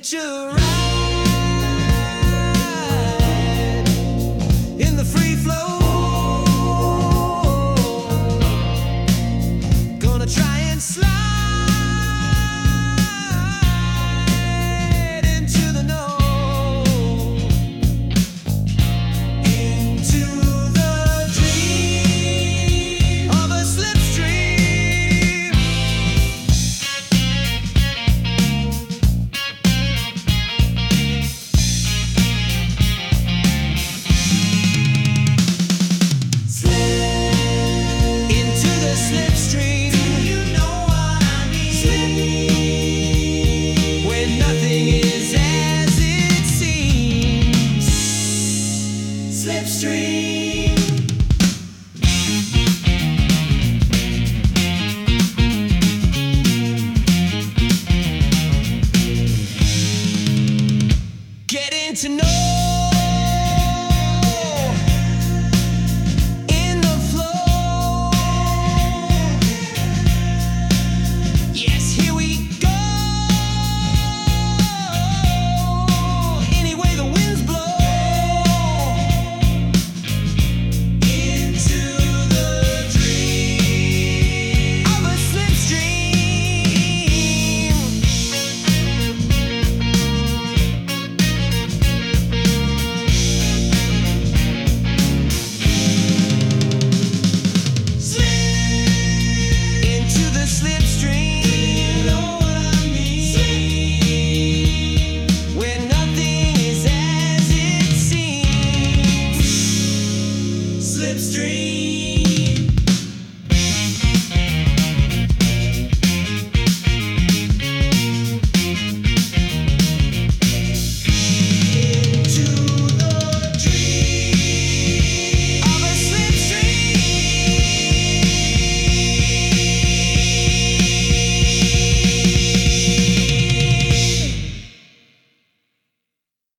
hitch a ride in the free flow. Gonna try and slide into the know, into the dream of a slipstream. Into the slipstream. Do you know what I mean? When nothing is as it seems. Slipstream. Getting to know in the flow. Yes, here we go. Any way the winds blow. Into the dream of a slipstream. Into the slipstream. Do you know what I mean? Where nothing is as it seems. Slipstream.